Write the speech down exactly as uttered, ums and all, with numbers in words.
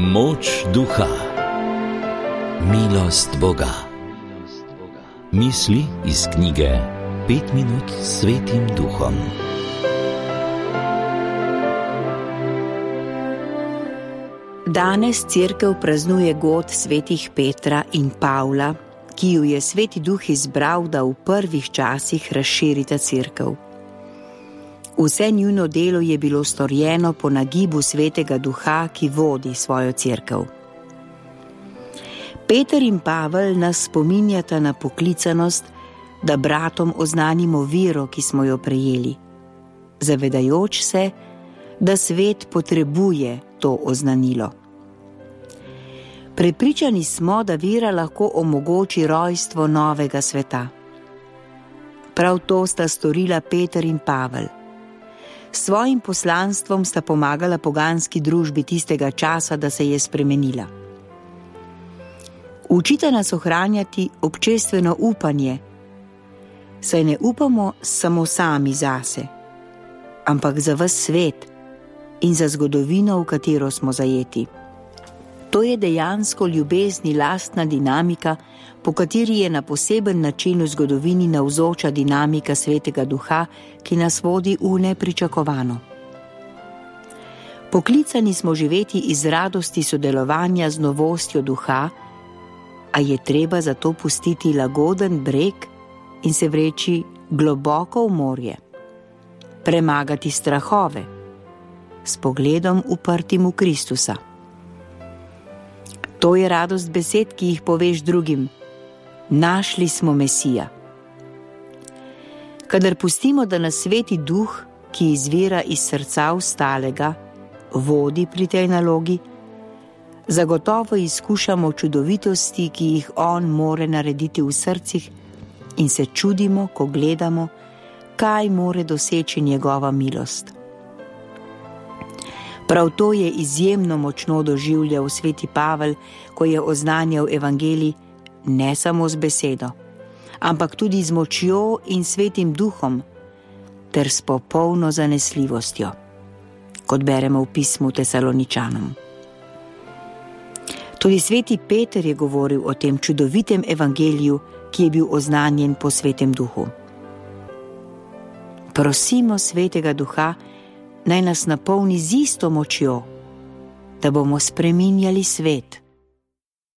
Moč duha, milost Boga. Misli iz knjige Pet minut s Svetim Duhom. Danes cerkev praznuje god svetih Petra in Pavla, ki ju je Sveti Duh izbral, da v prvih časih razširita cerkev. Vse njuno delo je bilo storjeno po nagibu Svetega Duha, ki vodi svojo cerkev. Peter in Pavel nas spominjata na poklicanost, da bratom oznanimo vero, ki smo jo prejeli, zavedajoč se, da svet potrebuje to oznanilo. Prepričani smo, da vera lahko omogoči rojstvo novega sveta. Prav to sta storila Peter in Pavel. S svojim poslanstvom sta pomagala poganski družbi tistega časa, da se je spremenila. Učita nas ohranjati občestveno upanje, saj ne upamo samo sami zase, ampak za ves svet in za zgodovino, v katero smo zajeti. To je dejansko ljubezni lastna dinamika, po kateri je na poseben način v zgodovini navzoča dinamika Svetega Duha, ki nas vodi v nepričakovano. Poklicani smo živeti iz radosti sodelovanja z novostjo duha, a je treba za to pustiti lagoden breg in se vreči globoko v morje, premagati strahove, s pogledom uprtim v Kristusa. To je radost besed, ki jih poveš drugim. Našli smo Mesija. Kadar pustimo, da nas Sveti Duh, ki izvira iz srca ostalega, vodi pri tej nalogi, zagotovo izkušamo čudovitosti, ki jih on more narediti v srcih, in se čudimo, ko gledamo, kaj more doseči njegova milost. Prav to je izjemno močno doživljal Sveti Pavel, ko je oznanjal evangelij ne samo z besedo, ampak tudi z močjo in Svetim Duhom, ter s popolno zanesljivostjo, kot beremo v pismu Tesaloničanom. Tudi Sveti Peter je govoril o tem čudovitem evangeliju, ki je bil oznanjen po Svetem Duhu. Prosimo Svetega Duha, naj nas napolni z isto močjo, da bomo spreminjali svet.